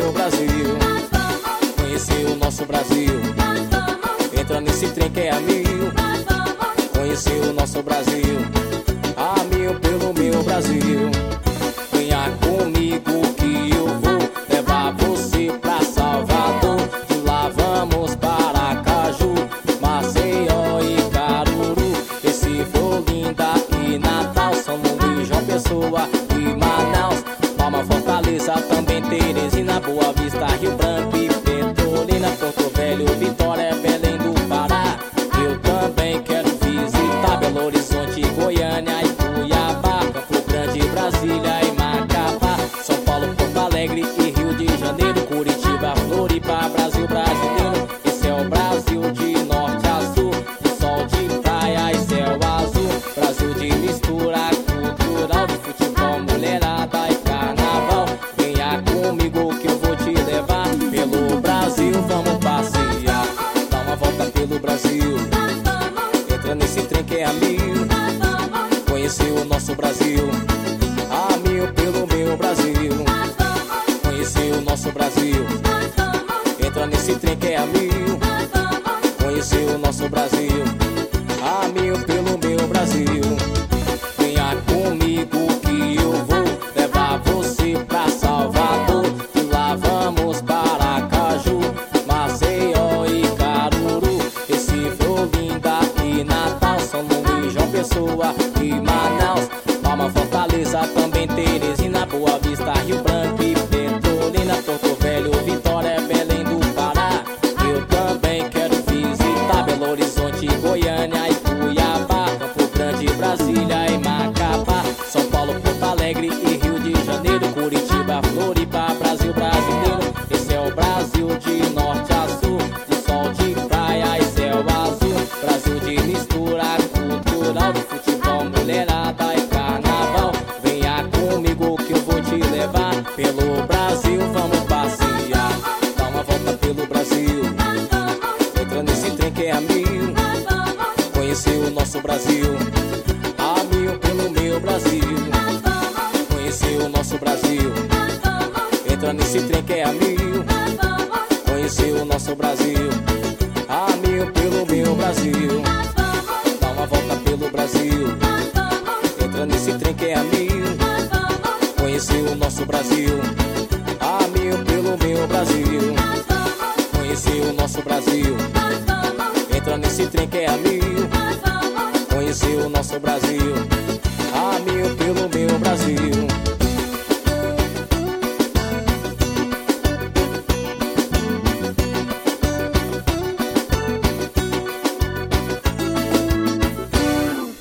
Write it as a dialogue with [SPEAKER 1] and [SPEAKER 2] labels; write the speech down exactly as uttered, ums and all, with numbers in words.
[SPEAKER 1] meu Brasil. Conhecer o nosso Brasil. Entra nesse trem que é a mil. Conhecer o nosso Brasil. A mil pelo meu Brasil. Venha comigo que eu vou levar você pra Salvador. De lá vamos para Caju, Maceió e Caruru, Recife, Olinda e Natal, São Luís, João Pessoa e Manaus, Palma, Fortaleza, também Teresina, Boa Vista, Rio Branco e Petrolina, Porto Velho, Vitória, Belém do Pará. Eu também quero visitar Belo Horizonte, Goiânia e Cuiabá, Campo Grande, Brasília e Macapá, São Paulo, Porto Alegre e Rio de Janeiro, Curitiba, Floripa, Brasil brasileiro. Esse é o Brasil de norte a sul, de sol, de praia e céu azul. Brasil de mistura cultural, de futebol, mulherada e carnaval. Venha comigo que eu vou te levar pelo Brasil, vamos passear. Dá uma volta pelo Brasil. Entra nesse trem que é a mil. Conhecer o nosso Brasil. A mil pelo meu Brasil. Conhecer o nosso Brasil. Entra nesse trem que é a mil. Conhecer o nosso Brasil. A mil pelo meu Brasil. Venha comigo que eu vou levar você pra Salvador. De lá vamos para Caju, Maceió e Caruru, Recife, Olinda e Natal, São Luís, João Pessoa e Manaus, Palma, Fortaleza, também Teresina, Boa Vista, Rio Branco e Petrolina, Porto Velho, Vitória, Belém do Pará. Eu também quero visitar Belo Horizonte, Goiânia e Cuiabá, Campo Grande, Brasília e Macapá, São Paulo, Porto Alegre e Rio de Janeiro, Curitiba, Floripa, Brasil brasileiro. Esse é o Brasil de norte a sul, de sol, de praia e céu azul. Brasil de mistura cultural, de futebol, mulherada e carnaval. Venha comigo que eu vou te levar pelo Brasil, vamos passear. Dá uma volta pelo Brasil. Entra nesse trem que é a mil. Conhecer o nosso Brasil. A mil pelo meu Brasil. Conhecer o nosso Brasil. Entra nesse trem que é a mil. Conhecer o nosso Brasil. A mil pelo meu Brasil. Dá uma volta pelo Brasil. Entra nesse trem que é a mil. Conhecer o nosso Brasil. A mil pelo meu Brasil. Conhecer o nosso Brasil. Entra nesse trem que é a mil. Conhecer o nosso Brasil.